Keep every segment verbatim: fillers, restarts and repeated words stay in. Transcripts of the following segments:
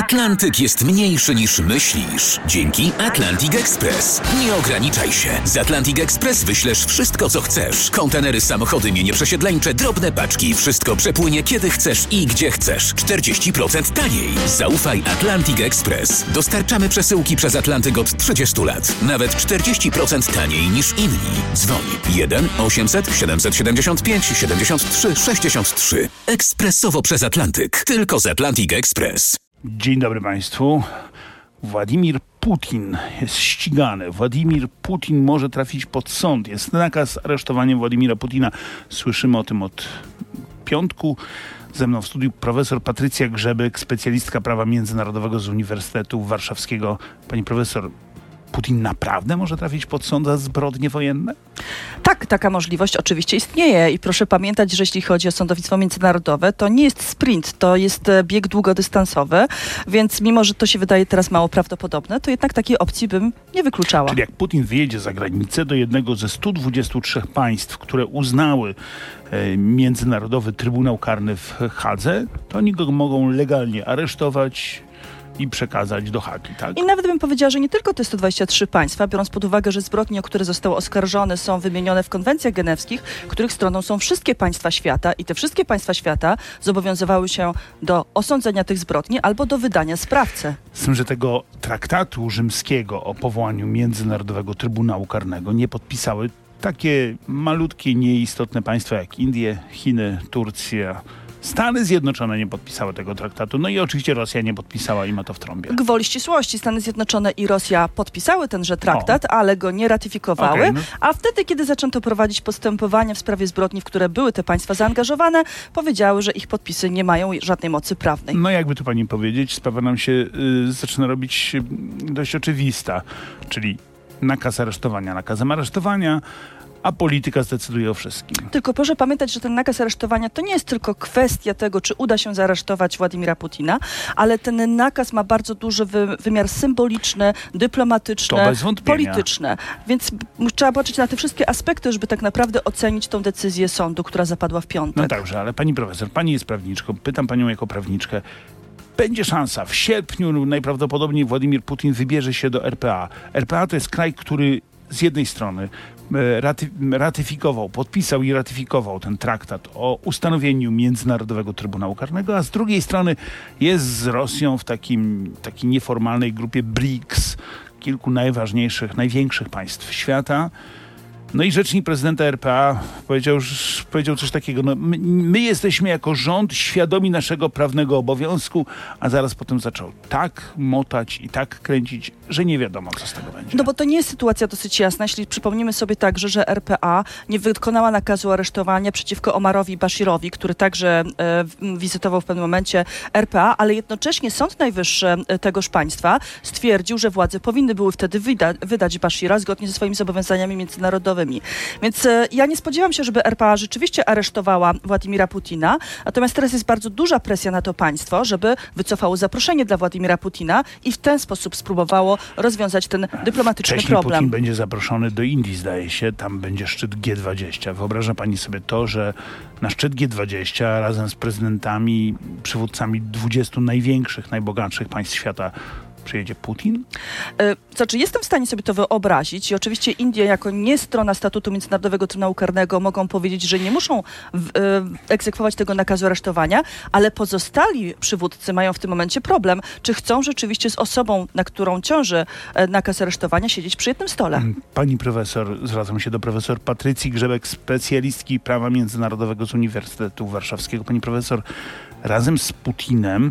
Atlantyk jest mniejszy niż myślisz. Dzięki Atlantic Express. Nie ograniczaj się. Z Atlantic Express wyślesz wszystko, co chcesz. Kontenery, samochody, mienie przesiedleńcze, drobne paczki. Wszystko przepłynie kiedy chcesz i gdzie chcesz. czterdzieści procent taniej. Zaufaj Atlantic Express. Dostarczamy przesyłki przez Atlantyk od trzydziestu lat. Nawet czterdzieści procent taniej niż inni. Dzwoń jeden osiemset siedemset siedemdziesiąt pięć siedemdziesiąt trzy sześćdziesiąt trzy. Ekspresowo przez Atlantyk. Tylko z Atlantic Express. Dzień dobry Państwu. Władimir Putin jest ścigany. Władimir Putin może trafić pod sąd. Jest nakaz aresztowania Władimira Putina. Słyszymy o tym od piątku. Ze mną w studiu profesor Patrycja Grzebek, specjalistka prawa międzynarodowego z Uniwersytetu Warszawskiego. Pani profesor, Putin naprawdę może trafić pod sąd za zbrodnie wojenne? Tak, taka możliwość oczywiście istnieje i proszę pamiętać, że jeśli chodzi o sądownictwo międzynarodowe, to nie jest sprint, to jest bieg długodystansowy, więc mimo, że to się wydaje teraz mało prawdopodobne, to jednak takiej opcji bym nie wykluczała. Czyli jak Putin wyjedzie za granicę do jednego ze stu dwudziestu trzech państw, które uznały e, Międzynarodowy Trybunał Karny w Hadze, to oni go mogą legalnie aresztować i przekazać do Hagi, tak? I nawet bym powiedziała, że nie tylko te sto dwadzieścia trzy państwa, biorąc pod uwagę, że zbrodnie, o które został oskarżony, są wymienione w konwencjach genewskich, których stroną są wszystkie państwa świata i te wszystkie państwa świata zobowiązywały się do osądzenia tych zbrodni albo do wydania sprawcy. Z tym, że tego traktatu rzymskiego o powołaniu Międzynarodowego Trybunału Karnego nie podpisały takie malutkie, nieistotne państwa jak Indie, Chiny, Turcja. Stany Zjednoczone nie podpisały tego traktatu, no i oczywiście Rosja nie podpisała i ma to w trąbie. Gwoli ścisłości, Stany Zjednoczone i Rosja podpisały tenże traktat, o. ale go nie ratyfikowały, okay, no. a wtedy, kiedy zaczęto prowadzić postępowania w sprawie zbrodni, w które były te państwa zaangażowane, powiedziały, że ich podpisy nie mają żadnej mocy prawnej. No jakby tu pani powiedzieć, sprawa nam się y, zaczyna robić y, dość oczywista, czyli nakaz aresztowania nakazem aresztowania, a polityka zdecyduje o wszystkim. Tylko proszę pamiętać, że ten nakaz aresztowania to nie jest tylko kwestia tego, czy uda się zaaresztować Władimira Putina, ale ten nakaz ma bardzo duży wy, wymiar symboliczny, dyplomatyczny, polityczny. Więc trzeba patrzeć na te wszystkie aspekty, żeby tak naprawdę ocenić tą decyzję sądu, która zapadła w piątek. No dobrze, ale pani profesor, pani jest prawniczką, pytam panią jako prawniczkę. Będzie szansa. W sierpniu najprawdopodobniej Władimir Putin wybierze się do R P A. R P A to jest kraj, który z jednej strony raty, ratyfikował, podpisał i ratyfikował ten traktat o ustanowieniu Międzynarodowego Trybunału Karnego, a z drugiej strony jest z Rosją w takim, takiej nieformalnej grupie B R I C S, kilku najważniejszych, największych państw świata. No i rzecznik prezydenta R P A powiedział, powiedział coś takiego, no my, my jesteśmy jako rząd świadomi naszego prawnego obowiązku, a zaraz potem zaczął tak motać i tak kręcić, że nie wiadomo, co z tego będzie. No bo to nie jest sytuacja dosyć jasna, jeśli przypomnimy sobie także, że R P A nie wykonała nakazu aresztowania przeciwko Omarowi Bashirowi, który także e, wizytował w pewnym momencie R P A, ale jednocześnie Sąd Najwyższy tegoż państwa stwierdził, że władze powinny były wtedy wyda, wydać Bashira zgodnie ze swoimi zobowiązaniami międzynarodowymi. Więc e, ja nie spodziewam się, żeby R P A rzeczywiście aresztowała Władimira Putina, natomiast teraz jest bardzo duża presja na to państwo, żeby wycofało zaproszenie dla Władimira Putina i w ten sposób spróbowało rozwiązać ten dyplomatyczny Wcześniej problem. Putin będzie zaproszony do Indii, zdaje się, tam będzie szczyt G dwadzieścia. Wyobraża pani sobie to, że na szczyt G dwadzieścia razem z prezydentami, przywódcami dwudziestu największych, najbogatszych państw świata przyjedzie Putin? Yy, znaczy, jestem w stanie sobie to wyobrazić i oczywiście Indie jako nie strona statutu Międzynarodowego Trybunału Karnego mogą powiedzieć, że nie muszą w, yy, egzekwować tego nakazu aresztowania, ale pozostali przywódcy mają w tym momencie problem, czy chcą rzeczywiście z osobą, na którą ciąży yy, nakaz aresztowania, siedzieć przy jednym stole. Pani profesor, zwracam się do profesor Patrycji Grzebek, specjalistki prawa międzynarodowego z Uniwersytetu Warszawskiego. Pani profesor, razem z Putinem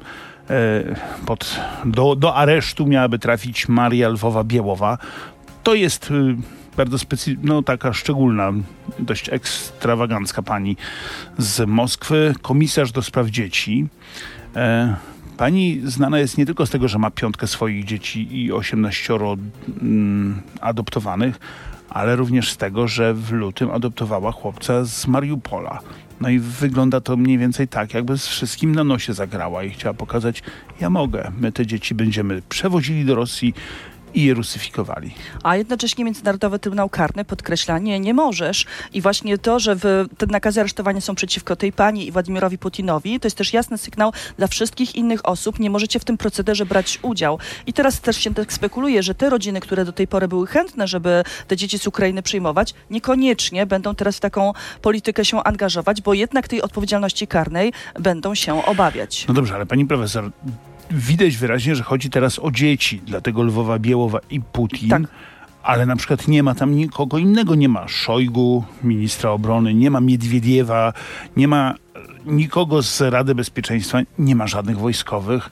Pod, do, do aresztu miałaby trafić Maria Lwowa-Biełowa. To jest y, bardzo specy- no, taka szczególna, dość ekstrawagancka pani z Moskwy, komisarz do spraw dzieci. E, pani znana jest nie tylko z tego, że ma piątkę swoich dzieci i osiemnaścioro mm, adoptowanych, ale również z tego, że w lutym adoptowała chłopca z Mariupola. No i wygląda to mniej więcej tak, jakby z wszystkim na nosie zagrała i chciała pokazać, ja mogę, my te dzieci będziemy przewozili do Rosji i je rusyfikowali. A jednocześnie Międzynarodowy Trybunał Karny podkreśla, nie, nie możesz. I właśnie to, że w, te nakazy aresztowania są przeciwko tej pani i Władimirowi Putinowi, to jest też jasny sygnał dla wszystkich innych osób. Nie możecie w tym procederze brać udział. I teraz też się tak spekuluje, że te rodziny, które do tej pory były chętne, żeby te dzieci z Ukrainy przyjmować, niekoniecznie będą teraz w taką politykę się angażować, bo jednak tej odpowiedzialności karnej będą się obawiać. No dobrze, ale pani profesor, widać wyraźnie, że chodzi teraz o dzieci, dlatego Lwowa, Biełowa i Putin. Tak. Ale na przykład nie ma tam nikogo innego. Nie ma Szojgu, ministra obrony, nie ma Miedwiediewa, nie ma nikogo z Rady Bezpieczeństwa, nie ma żadnych wojskowych.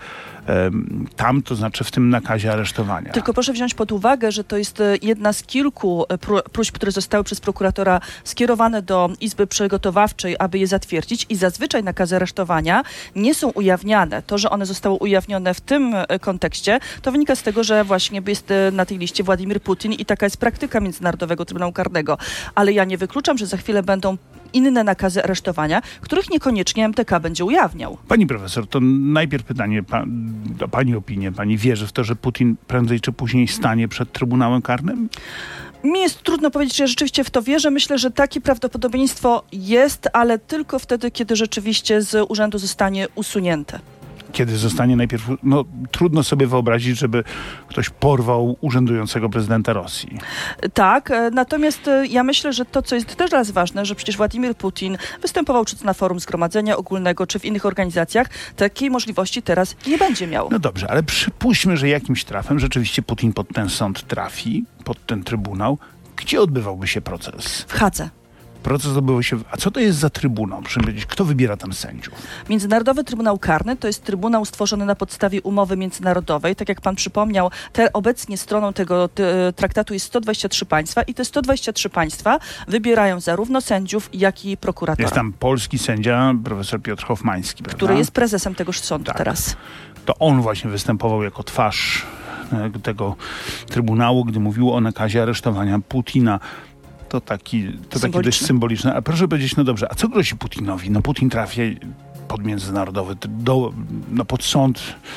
Tam, to znaczy w tym nakazie aresztowania. Tylko proszę wziąć pod uwagę, że to jest jedna z kilku próśb, które zostały przez prokuratora skierowane do Izby Przygotowawczej, aby je zatwierdzić i zazwyczaj nakazy aresztowania nie są ujawniane. To, że one zostały ujawnione w tym kontekście, to wynika z tego, że właśnie jest na tej liście Władimir Putin i taka jest praktyka Międzynarodowego Trybunału Karnego. Ale ja nie wykluczam, że za chwilę będą inne nakazy aresztowania, których niekoniecznie M T K będzie ujawniał. Pani profesor, to najpierw pytanie pa, do pani opinię. Pani wierzy w to, że Putin prędzej czy później stanie przed Trybunałem Karnym? Mi jest trudno powiedzieć, że ja rzeczywiście w to wierzę. Myślę, że takie prawdopodobieństwo jest, ale tylko wtedy, kiedy rzeczywiście z urzędu zostanie usunięte. Kiedy zostanie najpierw... No, trudno sobie wyobrazić, żeby ktoś porwał urzędującego prezydenta Rosji. Tak, natomiast ja myślę, że to, co jest też raz ważne, że przecież Władimir Putin występował czy to na forum Zgromadzenia Ogólnego, czy w innych organizacjach, takiej możliwości teraz nie będzie miał. No dobrze, ale przypuśćmy, że jakimś trafem rzeczywiście Putin pod ten sąd trafi, pod ten trybunał. Gdzie odbywałby się proces? W Hadze. Proces odbywał się... A co to jest za trybunał? Proszę powiedzieć, kto wybiera tam sędziów? Międzynarodowy Trybunał Karny to jest trybunał stworzony na podstawie umowy międzynarodowej. Tak jak pan przypomniał, te, obecnie stroną tego te, traktatu jest sto dwadzieścia trzy państwa i te sto dwadzieścia trzy państwa wybierają zarówno sędziów, jak i prokuratora. Jest tam polski sędzia, profesor Piotr Hoffmański, prawda? Który jest prezesem tegoż sądu tak. teraz. To on właśnie występował jako twarz tego trybunału, gdy mówił o nakazie aresztowania Putina. To taki, to taki dość symboliczne. A proszę powiedzieć, no dobrze, a co grozi Putinowi? No Putin trafi pod międzynarodowy, do, no pod sąd.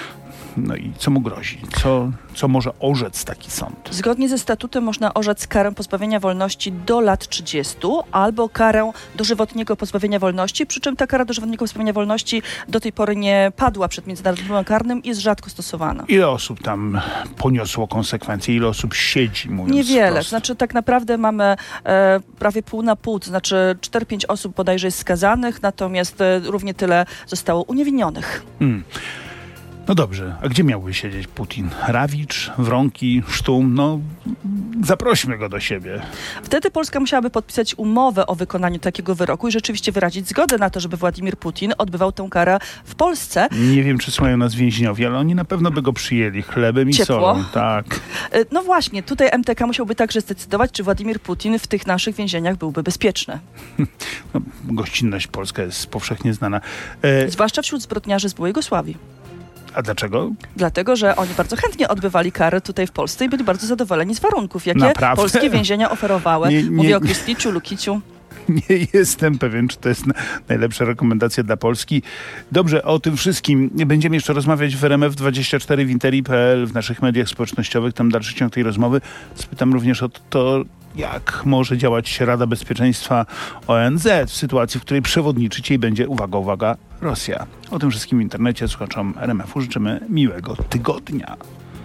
No i co mu grozi? Co, co może orzec taki sąd? Zgodnie ze statutem można orzec karę pozbawienia wolności do lat trzydziestu albo karę dożywotniego pozbawienia wolności, przy czym ta kara dożywotniego pozbawienia wolności do tej pory nie padła przed Międzynarodowym Trybunałem Karnym i jest rzadko stosowana. Ile osób tam poniosło konsekwencje? Ile osób siedzi, mówiąc Niewiele. wprost? Znaczy tak naprawdę mamy e, prawie pół na pół, to znaczy cztery pięć osób bodajże jest skazanych, natomiast e, równie tyle zostało uniewinionych. Hmm. No dobrze, a gdzie miałby siedzieć Putin? Rawicz, Wronki, Sztum? No zaprośmy go do siebie. Wtedy Polska musiałaby podpisać umowę o wykonaniu takiego wyroku i rzeczywiście wyrazić zgodę na to, żeby Władimir Putin odbywał tę karę w Polsce. Nie wiem, czy słuchają nas więźniowie, ale oni na pewno by go przyjęli chlebem i Ciepło. solą. Tak. No właśnie, tutaj M T K musiałby także zdecydować, czy Władimir Putin w tych naszych więzieniach byłby bezpieczny. No, gościnność polska jest powszechnie znana. E... Zwłaszcza wśród zbrodniarzy z byłej Jugosławii. A dlaczego? Dlatego, że oni bardzo chętnie odbywali karę tutaj w Polsce i byli bardzo zadowoleni z warunków, jakie Naprawdę? polskie więzienia oferowały. Nie, nie, Mówię o Krysticiu, Lukiciu. Nie jestem pewien, czy to jest najlepsza rekomendacja dla Polski. Dobrze, o tym wszystkim będziemy jeszcze rozmawiać w R M F dwadzieścia cztery, w interi kropka p l, w naszych mediach społecznościowych. Tam dalszy ciąg tej rozmowy. Spytam również o to, jak może działać Rada Bezpieczeństwa O N Z w sytuacji, w której przewodniczyć jej będzie, uwaga, uwaga, Rosja. O tym wszystkim w internecie. Słuchaczom R M F u życzymy miłego tygodnia.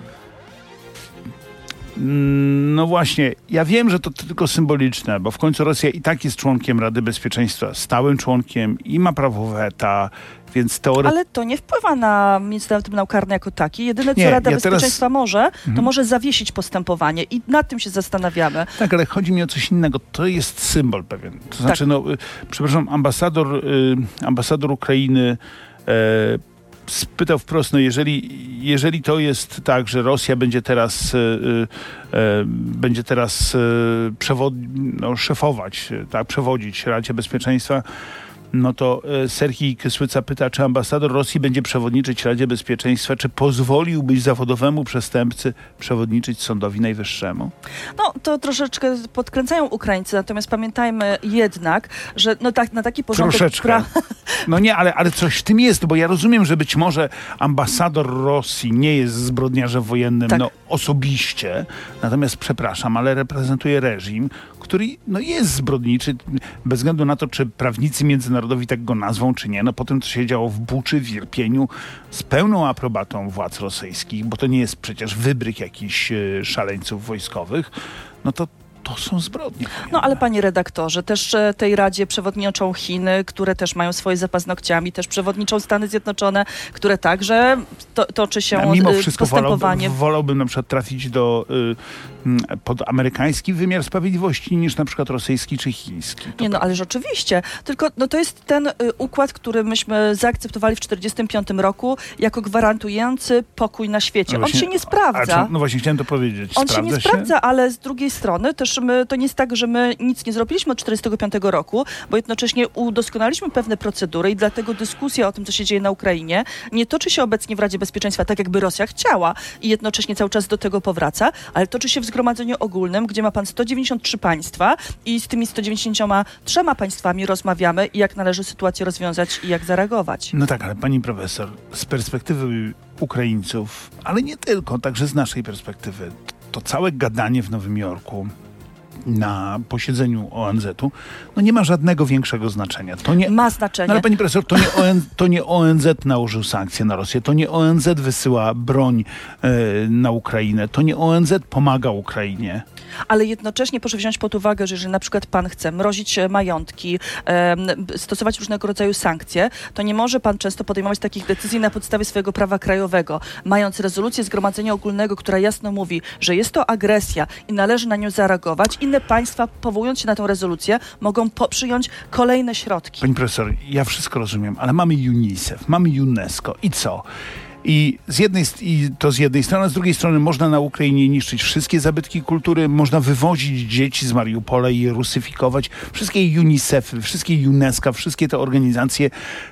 No właśnie, ja wiem, że to tylko symboliczne, bo w końcu Rosja i tak jest członkiem Rady Bezpieczeństwa, stałym członkiem i ma prawo weta, więc teoretycznie... Ale to nie wpływa na Międzynarodowy Trybunał Karny jako taki. Jedyne, co nie, Rada ja Bezpieczeństwa teraz... może, to mhm. może zawiesić postępowanie i nad tym się zastanawiamy. Tak, ale chodzi mi o coś innego. To jest symbol pewien. To znaczy, tak. no, y, przepraszam, ambasador, y, ambasador Ukrainy y, spytał wprost, no jeżeli, jeżeli to jest tak, że Rosja będzie teraz, y, y, będzie teraz y, przewod, no, szefować, tak, przewodzić Radzie Bezpieczeństwa, no to e, Serhii Kysłyca pyta, czy ambasador Rosji będzie przewodniczyć Radzie Bezpieczeństwa, czy pozwoliłbyś zawodowemu przestępcy przewodniczyć Sądowi Najwyższemu? No, to troszeczkę podkręcają Ukraińcy, natomiast pamiętajmy jednak, że no tak, na taki porządek... Troszeczkę. Pra... No nie, ale, ale coś w tym jest, bo ja rozumiem, że być może ambasador Rosji nie jest zbrodniarzem wojennym, tak. no osobiście, natomiast przepraszam, ale reprezentuje reżim, który no jest zbrodniczy, bez względu na to, czy prawnicy międzynarodowi tak go nazwą, czy nie. No po tym, co się działo w Buczy, w Irpieniu, z pełną aprobatą władz rosyjskich, bo to nie jest przecież wybryk jakichś y, szaleńców wojskowych, no to to są zbrodnie. No ale panie redaktorze, też e, tej Radzie przewodniczą Chiny, które też mają swoje za paznokciami, też przewodniczą Stany Zjednoczone, które także to, toczy się A mimo y, wszystko postępowanie. Wolałbym, wolałbym na przykład trafić do, y, pod amerykański wymiar sprawiedliwości niż na przykład rosyjski czy chiński. To Nie no, tak. ale rzeczywiście. Tylko no, to jest ten y, układ, który myśmy zaakceptowali w tysiąc dziewięćset czterdziestym piątym roku jako gwarantujący pokój na świecie. No właśnie, On się nie sprawdza. A, a, no właśnie chciałem to powiedzieć. On się nie Sprawdza sprawdza, ale z drugiej strony też my, to nie jest tak, że my nic nie zrobiliśmy od tysiąc dziewięćset czterdziestego piątego roku, bo jednocześnie udoskonaliśmy pewne procedury i dlatego dyskusja o tym, co się dzieje na Ukrainie, nie toczy się obecnie w Radzie Bezpieczeństwa tak, jakby Rosja chciała i jednocześnie cały czas do tego powraca, ale toczy się w Zgromadzeniu Ogólnym, gdzie ma pan sto dziewięćdziesiąt trzy państwa i z tymi sto dziewięćdziesięcioma trzema państwami rozmawiamy i jak należy sytuację rozwiązać i jak zareagować. No tak, ale pani profesor, z perspektywy Ukraińców, ale nie tylko, także z naszej perspektywy, to całe gadanie w Nowym Jorku na posiedzeniu O N Z-u, no nie ma żadnego większego znaczenia. To nie, ma znaczenie. No ale pani profesor, to nie, O N, to nie O N Z nałożył sankcje na Rosję, to nie O N Z wysyła broń e, na Ukrainę, to nie O N Z pomaga Ukrainie. Ale jednocześnie proszę wziąć pod uwagę, że jeżeli na przykład pan chce mrozić majątki, e, stosować różnego rodzaju sankcje, to nie może pan często podejmować takich decyzji na podstawie swojego prawa krajowego, mając rezolucję Zgromadzenia Ogólnego, która jasno mówi, że jest to agresja i należy na nią zareagować. Inne państwa, powołując się na tę rezolucję, mogą po- przyjąć kolejne środki. Pani profesor, ja wszystko rozumiem, ale mamy UNICEF, mamy UNESCO i co? I, z jednej, I to z jednej strony, a z drugiej strony można na Ukrainie niszczyć wszystkie zabytki kultury, można wywozić dzieci z Mariupola i je rusyfikować. Wszystkie UNICEF-y, wszystkie UNESCO, wszystkie te organizacje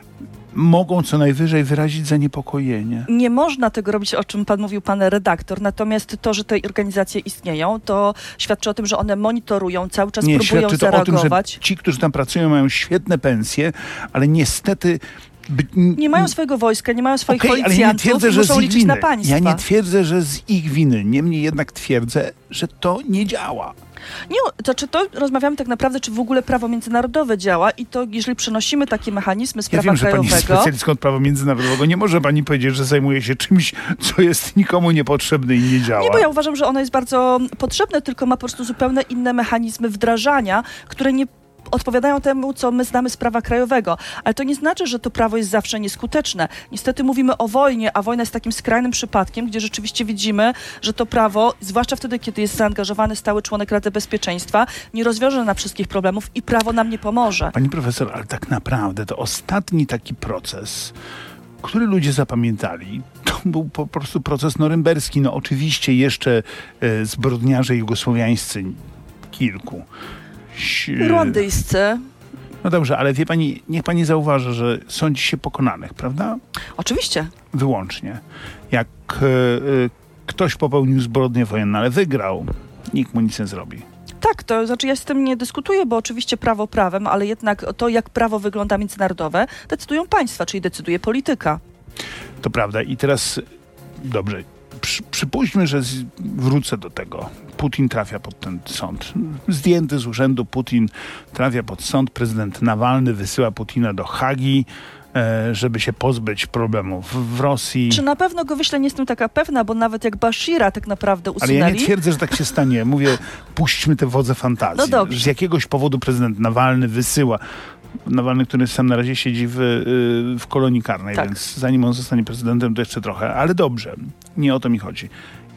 mogą co najwyżej wyrazić zaniepokojenie. Nie można tego robić, o czym pan mówił, pan redaktor. Natomiast to, że te organizacje istnieją, to świadczy o tym, że one monitorują, cały czas Nie, próbują świadczy to zareagować. o tym, że ci, którzy tam pracują, mają świetne pensje, ale niestety... By, nie mają swojego wojska, nie mają swoich okay, policjantów, ale nie twierdzę, że muszą z ich liczyć winy. na państwa. Ja nie twierdzę, że z ich winy. Niemniej jednak twierdzę, że to nie działa. Nie, to czy to rozmawiamy tak naprawdę, czy w ogóle prawo międzynarodowe działa i to, jeżeli przenosimy takie mechanizmy z Ja prawa wiem, że pani krajowego... jest specjalistką od prawa międzynarodowego. Nie może pani powiedzieć, że zajmuje się czymś, co jest nikomu niepotrzebne i nie działa. Nie, bo ja uważam, że ono jest bardzo potrzebne, tylko ma po prostu zupełnie inne mechanizmy wdrażania, które nie odpowiadają temu, co my znamy z prawa krajowego. Ale to nie znaczy, że to prawo jest zawsze nieskuteczne. Niestety mówimy o wojnie, a wojna jest takim skrajnym przypadkiem, gdzie rzeczywiście widzimy, że to prawo, zwłaszcza wtedy, kiedy jest zaangażowany stały członek Rady Bezpieczeństwa, nie rozwiąże nam wszystkich problemów i prawo nam nie pomoże. Pani profesor, ale tak naprawdę to ostatni taki proces, który ludzie zapamiętali, to był po prostu proces norymberski. No oczywiście jeszcze e, zbrodniarze jugosłowiańscy, kilku. Ruandyjscy. No dobrze, ale wie pani, niech pani zauważy, że sądzi się pokonanych, prawda? Oczywiście. Wyłącznie. Jak e, e, ktoś popełnił zbrodnię wojenną, ale wygrał, nikt mu nic nie zrobi. Tak, to znaczy ja z tym nie dyskutuję, bo oczywiście prawo prawem, ale jednak to, jak prawo wygląda międzynarodowe, decydują państwa, czyli decyduje polityka. To prawda. I teraz, dobrze, przy, przypuśćmy, że z, wrócę do tego. Putin trafia pod ten sąd. Zdjęty z urzędu Putin trafia pod sąd. Prezydent Nawalny wysyła Putina do Hagi, e, żeby się pozbyć problemów w Rosji. Czy na pewno go wyśle? Nie jestem taka pewna, bo nawet jak Bashira tak naprawdę usunęli... Ale ja nie twierdzę, że tak się stanie. Mówię, puśćmy te wodze fantazji. No dobrze. Z jakiegoś powodu prezydent Nawalny wysyła. Nawalny, który sam na razie siedzi w, w kolonii karnej, tak. Więc zanim on zostanie prezydentem, to jeszcze trochę. Ale dobrze, nie o to mi chodzi.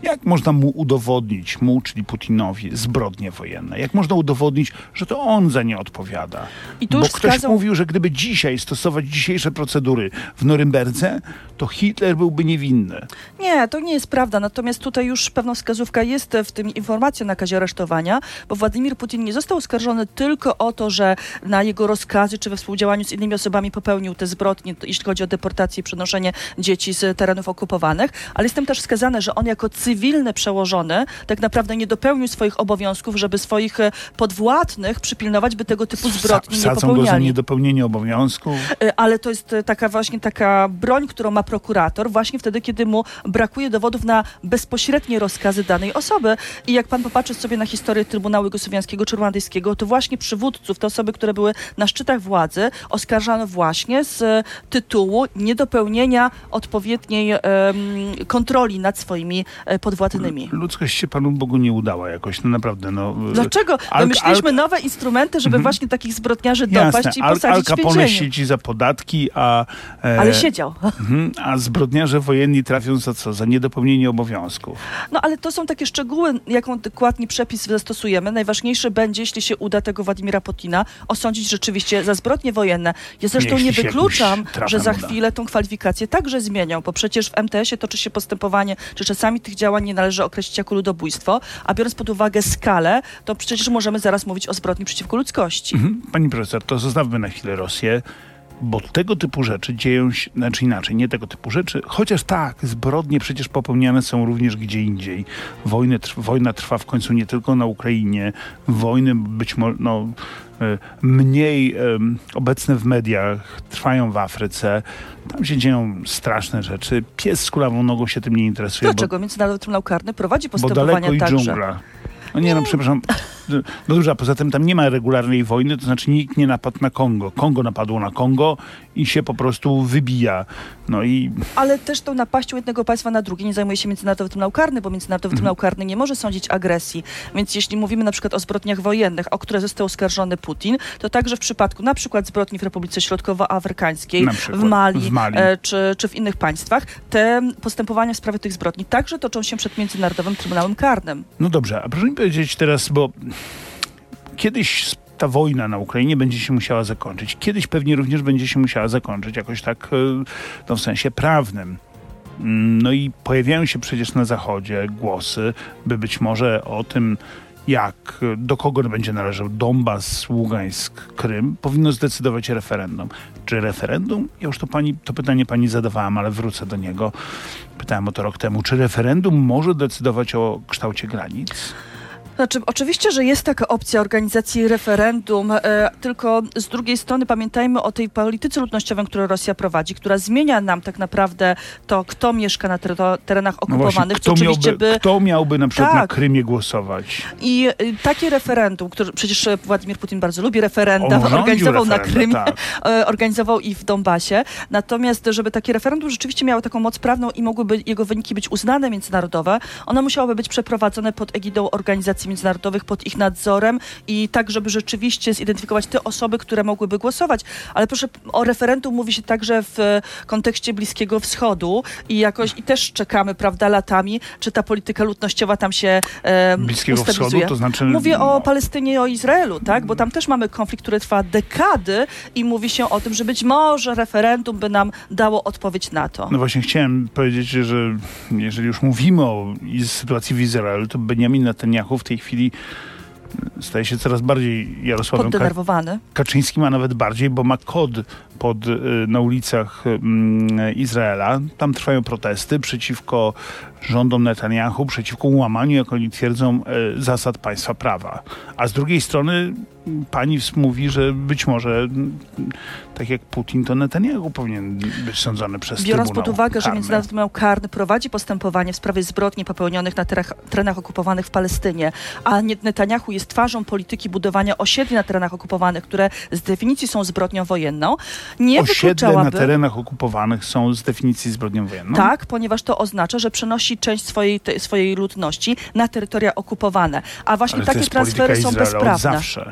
Jak można mu udowodnić, mu, czyli Putinowi, zbrodnie wojenne? Jak można udowodnić, że to on za nie odpowiada? I tu Bo już ktoś wskazał... mówił, że gdyby dzisiaj stosować dzisiejsze procedury w Norymberdze, to Hitler byłby niewinny. Nie, to nie jest prawda. Natomiast tutaj już pewna wskazówka jest w tym informacji o nakazie aresztowania, bo Władimir Putin nie został oskarżony tylko o to, że na jego rozkazy czy we współdziałaniu z innymi osobami popełnił te zbrodnie, jeśli chodzi o deportację i przenoszenie dzieci z terenów okupowanych, ale jest tam też wskazane, że on jako cywilny przełożony tak naprawdę nie dopełnił swoich obowiązków, żeby swoich podwładnych przypilnować, by tego typu zbrodni nie Wsadzą popełniali. go za niedopełnienie obowiązków. Ale to jest taka właśnie taka broń, którą ma prokurator właśnie wtedy, kiedy mu brakuje dowodów na bezpośrednie rozkazy danej osoby. I jak pan popatrzy sobie na historię Trybunału Jugosłowiańskiego czy Ruandyjskiego, to właśnie przywódców, te osoby, które były na szczytach władzy, oskarżano właśnie z tytułu niedopełnienia odpowiedniej um, kontroli nad swoimi podwładnymi. Ludzkość się Panu Bogu nie udała jakoś, no naprawdę. No. Dlaczego? Wymyśliliśmy Al... nowe instrumenty, żeby mm-hmm. właśnie takich zbrodniarzy dopaść Jasne. i Al- posadzić Al w więzieniu. Capone siedzi za podatki, a... E, ale siedział. Mm, a zbrodniarze wojenni trafią za co? Za niedopełnienie obowiązków. No ale to są takie szczegóły, jaką dokładnie przepis zastosujemy. Najważniejsze będzie, jeśli się uda tego Władimira Putina osądzić rzeczywiście za zbrodnie wojenne. Ja zresztą Jeśli nie wykluczam, że za uda. chwilę tą kwalifikację także zmienią, bo przecież w M T S ie toczy się postępowanie, że czasami tych działań nie należy określić jako ludobójstwo, a biorąc pod uwagę skalę, to przecież możemy zaraz mówić o zbrodni przeciwko ludzkości. Mhm. Pani profesor, to zostawmy na chwilę Rosję, bo tego typu rzeczy dzieją się, znaczy inaczej, nie tego typu rzeczy, chociaż tak, zbrodnie przecież popełniane są również gdzie indziej. Wojny, wojna trwa w końcu nie tylko na Ukrainie, wojny być może, no, mniej um, obecne w mediach, trwają w Afryce. Tam się dzieją straszne rzeczy. Pies z kulawą nogą się tym nie interesuje. Dlaczego? Bo, Międzynarodowy Trybunał Karny prowadzi postępowania bo daleko i także. dżungla. No nie, no przepraszam. No dobrze, a poza tym tam nie ma regularnej wojny, to znaczy nikt nie napadł na Kongo. Kongo napadło na Kongo i się po prostu wybija. No i... Ale też tą napaścią jednego państwa na drugie nie zajmuje się Międzynarodowy Trybunał Karny, bo Międzynarodowy Trybunał Karny nie może sądzić agresji. Więc jeśli mówimy na przykład o zbrodniach wojennych, o które został oskarżony Putin, to także w przypadku na przykład zbrodni w Republice Środkowoafrykańskiej, w Mali, w Mali. E, czy, czy w innych państwach, te postępowania w sprawie tych zbrodni także toczą się przed Międzynarodowym Trybunałem Karnym. No dobrze, a proszę mi powiedzieć teraz, bo kiedyś ta wojna na Ukrainie będzie się musiała zakończyć. Kiedyś pewnie również będzie się musiała zakończyć jakoś tak no, w sensie prawnym. No i pojawiają się przecież na Zachodzie głosy, by być może o tym, jak, do kogo będzie należał Donbas, Ługańsk, Krym, powinno zdecydować referendum. Czy referendum? Ja już to, pani, to pytanie pani zadawałam, ale wrócę do niego. Pytałem o to rok temu. Czy referendum może decydować o kształcie granic? Znaczy, oczywiście, że jest taka opcja organizacji referendum, e, tylko z drugiej strony pamiętajmy o tej polityce ludnościowej, którą Rosja prowadzi, która zmienia nam tak naprawdę to, kto mieszka na ter- terenach okupowanych. No właśnie, kto, co oczywiście miałby, by... kto miałby na przykład tak. na Krymie głosować? I y, takie referendum, które przecież Władimir Putin bardzo lubi referenda, On organizował referenda, na Krymie, tak. e, organizował i w Donbasie. Natomiast, żeby takie referendum rzeczywiście miało taką moc prawną i mogłyby jego wyniki być uznane międzynarodowe, one musiałyby być przeprowadzone pod egidą organizacji międzynarodowych, pod ich nadzorem i tak, żeby rzeczywiście zidentyfikować te osoby, które mogłyby głosować. Ale proszę, o referendum mówi się także w kontekście Bliskiego Wschodu i jakoś, i też czekamy, prawda, latami, czy ta polityka ludnościowa tam się e, Bliskiego ustabilizuje. Wschodu, to znaczy... Mówię no. o Palestynie i o Izraelu, tak? Bo tam też mamy konflikt, który trwa dekady i mówi się o tym, że być może referendum by nam dało odpowiedź na to. No właśnie chciałem powiedzieć, że jeżeli już mówimy o sytuacji w Izraelu, to Benjamin Netanyahu w tej chwili staje się coraz bardziej Jarosławem poddenerwowany. Kaczyńskim, a nawet bardziej, bo ma kod pod, na ulicach Izraela. Tam trwają protesty przeciwko rządom Netanyahu, przeciwko łamaniu, jak oni twierdzą, zasad państwa prawa. A z drugiej strony pani mówi, że być może tak jak Putin, to Netanyahu powinien być sądzony przez Biorąc Trybunał pod uwagę, Karny. że Międzynarodowy Trybunał Karny prowadzi postępowanie w sprawie zbrodni popełnionych na terach, terenach okupowanych w Palestynie, a Netanyahu jest twarzą polityki budowania osiedli na terenach okupowanych, które z definicji są zbrodnią wojenną, nie Osiedle wykluczałaby... na terenach okupowanych są z definicji zbrodnią wojenną? Tak, ponieważ to oznacza, że przenosi część swojej, te, swojej ludności na terytoria okupowane. A właśnie Ale takie to jest transfery są Izraela bezprawne. od zawsze.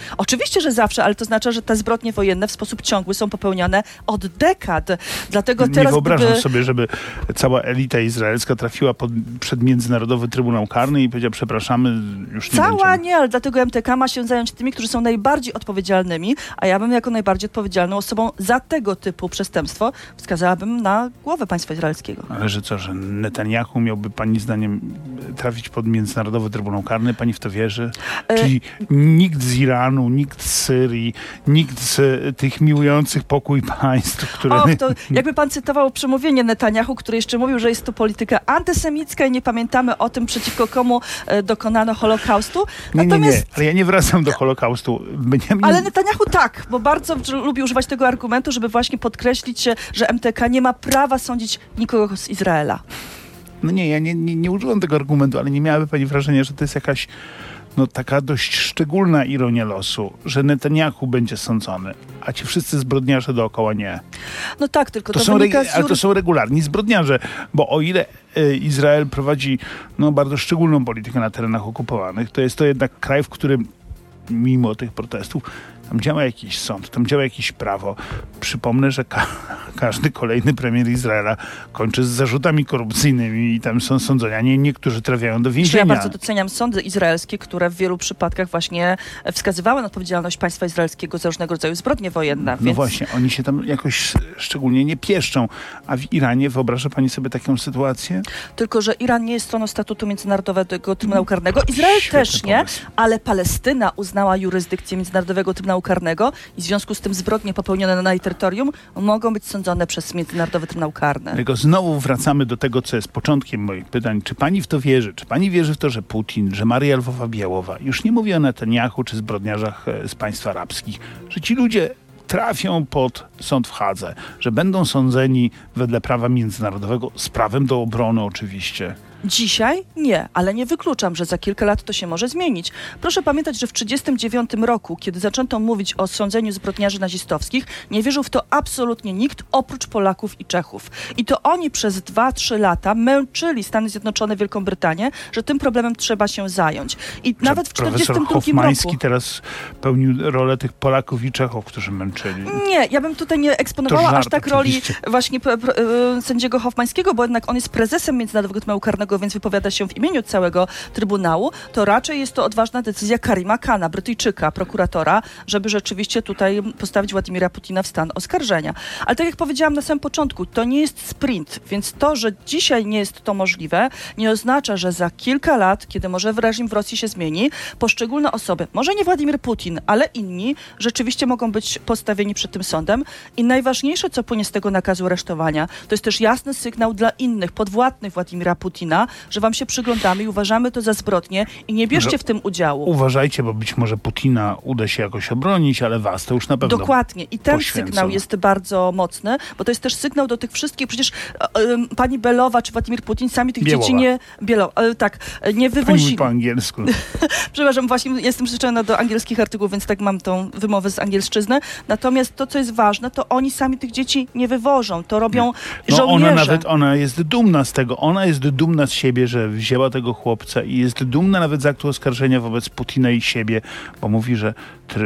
Oczywiście, że zawsze, ale to oznacza, że te zbrodnie wojenne w sposób ciągły są popełniane od dekad. Dlatego teraz nie wyobrażam gdyby... sobie, żeby cała elita izraelska trafiła pod, przed Międzynarodowy Trybunał Karny i powiedziała, przepraszamy, już nie Cała będziemy. nie, ale dlatego M T K ma się zająć tymi, którzy są najbardziej odpowiedzialnymi, a ja bym jako najbardziej odpowiedzialną osobą za tego typu przestępstwo wskazałabym na głowę państwa izraelskiego. Ale że co, że Netanyahu miałby pani zdaniem trafić pod Międzynarodowy Trybunał Karny? Pani w to wierzy? E... Czyli nikt z Iranu, nikt z Syrii, nikt z tych miłujących pokój państw, które... Och, to jakby pan cytował przemówienie Netanyahu, który jeszcze mówił, że jest to polityka antysemicka i nie pamiętamy o tym, przeciwko komu e, dokonano Holokaustu. Nie, Natomiast... nie, nie, ale ja nie wracam do Holokaustu. Nie, nie... Ale Netanyahu tak, bo bardzo lubi używać tego argumentu, żeby właśnie podkreślić, że M T K nie ma prawa sądzić nikogo z Izraela. No nie, ja nie, nie, nie użyłem tego argumentu, ale nie miałaby pani wrażenia, że to jest jakaś no, taka dość szczególna ironia losu, że Netanyahu będzie sądzony, a ci wszyscy zbrodniarze dookoła nie. No tak, tylko to, to są, wynika reg- z... ale to są regularni zbrodniarze, bo o ile y, Izrael prowadzi no, bardzo szczególną politykę na terenach okupowanych, to jest to jednak kraj, w którym mimo tych protestów tam działa jakiś sąd, tam działa jakieś prawo. Przypomnę, że ka- każdy kolejny premier Izraela kończy z zarzutami korupcyjnymi i tam są sądzenia. Nie, niektórzy trafiają do więzienia. Ja bardzo doceniam sądy izraelskie, które w wielu przypadkach właśnie wskazywały na odpowiedzialność państwa izraelskiego za różnego rodzaju zbrodnie wojenne. No więc... właśnie, oni się tam jakoś szczególnie nie pieszczą. A w Iranie wyobraża pani sobie taką sytuację? Tylko, że Iran nie jest stroną statutu Międzynarodowego Trybunału Karnego. Izrael Świetny też nie, pomysł. ale Palestyna uznała jurysdykcję Międzynarodowego Trybunału Karnego i w związku z tym zbrodnie popełnione na jej terytorium mogą być sądzone przez Międzynarodowy Trybunał Karny. Tylko znowu wracamy do tego, co jest początkiem moich pytań. Czy pani w to wierzy? Czy pani wierzy w to, że Putin, że Maria Lwowa-Białowa, już nie mówię o Netanyahu czy zbrodniarzach z państw arabskich, że ci ludzie trafią pod sąd w Hadze, że będą sądzeni wedle prawa międzynarodowego, z prawem do obrony oczywiście? Dzisiaj nie, ale nie wykluczam, że za kilka lat to się może zmienić. Proszę pamiętać, że w tysiąc dziewięćset trzydziestym dziewiątym roku, kiedy zaczęto mówić o sądzeniu zbrodniarzy nazistowskich, nie wierzył w to absolutnie nikt oprócz Polaków i Czechów. I to oni przez dwa trzy lata męczyli Stany Zjednoczone, Wielką Brytanię, że tym problemem trzeba się zająć. I Że nawet w tysiąc dziewięćset czterdziestym drugim Hofmański roku... teraz pełnił rolę tych Polaków i Czechów, którzy męczyli. Nie, ja bym tutaj nie eksponowała To żart, aż tak oczywiście. roli właśnie p- p- y, sędziego Hofmańskiego, bo jednak on jest prezesem Międzynarodowego Trybunału Karnego, więc wypowiada się w imieniu całego Trybunału. To raczej jest to odważna decyzja Karima Khana, Brytyjczyka, prokuratora, żeby rzeczywiście tutaj postawić Władimira Putina w stan oskarżenia. Ale tak jak powiedziałam na samym początku, to nie jest sprint, więc to, że dzisiaj nie jest to możliwe, nie oznacza, że za kilka lat, kiedy może reżim w Rosji się zmieni, poszczególne osoby, może nie Władimir Putin, ale inni, rzeczywiście mogą być postawieni przed tym sądem. I najważniejsze, co płynie z tego nakazu aresztowania, to jest też jasny sygnał dla innych, podwładnych Władimira Putina, że wam się przyglądamy i uważamy to za zbrodnię i nie bierzcie Że w tym udziału. Uważajcie, bo być może Putina uda się jakoś obronić, ale was to już na pewno Dokładnie. I ten poświęcą. sygnał jest bardzo mocny, bo to jest też sygnał do tych wszystkich, przecież e, e, pani Belowa czy Władimir Putin sami tych Biełowa. dzieci nie... Bielo, e, tak, e, nie Pani mówi wywozili. po angielsku. Przepraszam, właśnie jestem przyzwyczajona do angielskich artykułów, więc tak mam tą wymowę z angielszczyzny. Natomiast to, co jest ważne, to oni sami tych dzieci nie wywożą. To robią No żołnierze. ona nawet, ona jest dumna z tego. Ona jest dumna z siebie, że wzięła tego chłopca i jest dumna nawet z aktu oskarżenia wobec Putina i siebie, bo mówi, że,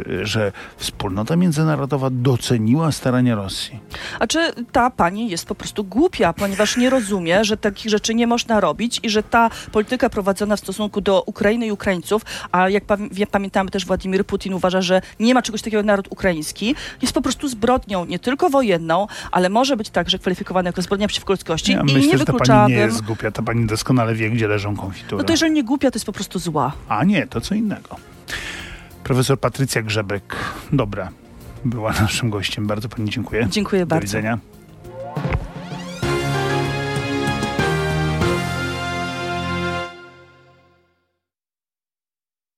że wspólnota międzynarodowa doceniła starania Rosji. A czy ta pani jest po prostu głupia, ponieważ nie rozumie, że takich rzeczy nie można robić i że ta polityka prowadzona w stosunku do Ukrainy i Ukraińców, a jak pamię- pamiętamy też Władimir Putin uważa, że nie ma czegoś takiego jak naród ukraiński, jest po prostu zbrodnią nie tylko wojenną, ale może być także kwalifikowana jako zbrodnia przeciwko ludzkości. Ja I myślę, nie że ta pani wykluczałabym... nie jest głupia. Ta pani doskonale wie, gdzie leżą konfitury. No to jeżeli nie głupia, to jest po prostu zła. A nie, to co innego. Profesor Patrycja Grzebek, dobra, była naszym gościem. Bardzo pani dziękuję. Dziękuję Do bardzo. widzenia.